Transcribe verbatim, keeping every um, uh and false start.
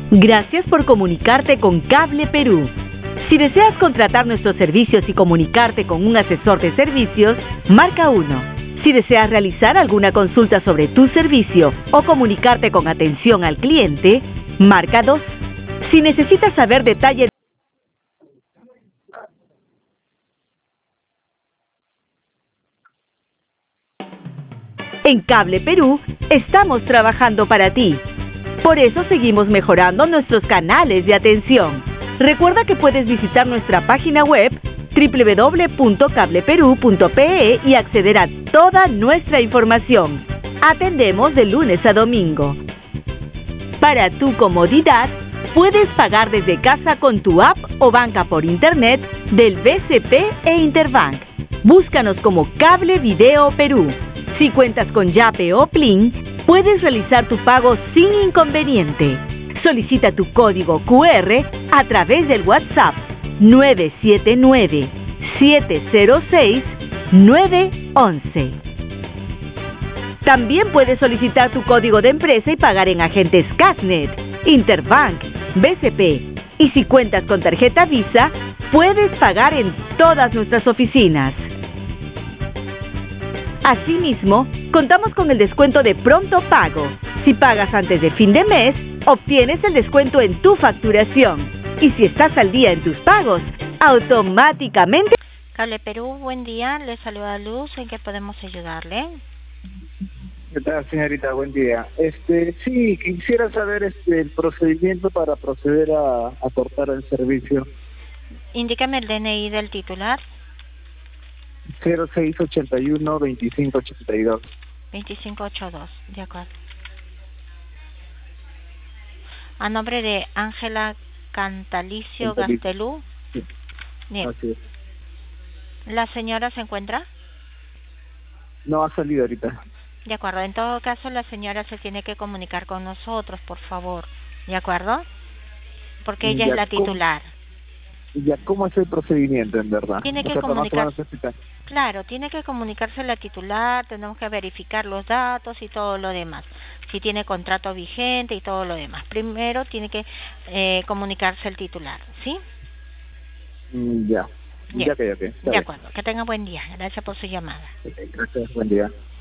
Gracias por comunicarte con Cable Perú. Si deseas contratar nuestros servicios y comunicarte con un asesor de servicios, marca uno. Si deseas realizar alguna consulta sobre tu servicio o comunicarte con atención al cliente, marca dos. Si necesitas saber detalles en Cable Perú, estamos trabajando para ti. Por eso seguimos mejorando nuestros canales de atención. Recuerda que puedes visitar nuestra página web doble u doble u doble u punto cable perú punto pe e y acceder a toda nuestra información. Atendemos de lunes a domingo. Para tu comodidad, puedes pagar desde casa con tu app o banca por internet del B C P e Interbank. Búscanos como Cable Video Perú. Si cuentas con Yape o Plin, puedes realizar tu pago sin inconveniente. Solicita tu código cu erre a través del WhatsApp nueve siete nueve, siete cero seis, nueve once. También puedes solicitar tu código de empresa y pagar en agentes Casnet, Interbank, B C P. Y si cuentas con tarjeta Visa, puedes pagar en todas nuestras oficinas. Asimismo, contamos con el descuento de pronto pago. Si pagas antes de fin de mes, obtienes el descuento en tu facturación. Y si estás al día en tus pagos, automáticamente... Cable Perú, buen día. Le saluda Luz. ¿En qué podemos ayudarle? ¿Qué tal, señorita? Buen día. Este, sí, quisiera saber este, el procedimiento para proceder a, a cortar el servicio. Indícame el D N I del titular. cero seis ochenta y uno, veinticinco ochenta y dos. veinticinco ochenta y dos, de acuerdo. A nombre de Ángela Cantalicio Gastelú. Sí. Bien. Así es. ¿La señora se encuentra? No ha salido ahorita. De acuerdo. En todo caso, la señora se tiene que comunicar con nosotros, por favor. ¿De acuerdo? Porque ella Ya, es la titular. ¿cómo, ya, ¿cómo es el procedimiento, en verdad? Tiene que O sea, comunicarse. Claro, tiene que comunicarse la titular, tenemos que verificar los datos y todo lo demás. Si tiene contrato vigente y todo lo demás. Primero tiene que eh, comunicarse el titular, ¿sí? Mm, ya. Bien. Ya que, ya que. De acuerdo. Que tenga buen día. Gracias por su llamada. Okay, gracias. Buen día.